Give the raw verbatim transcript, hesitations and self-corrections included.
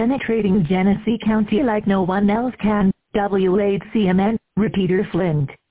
penetrating Genesee County like no one else can. W eight C M N, Repeater Flint.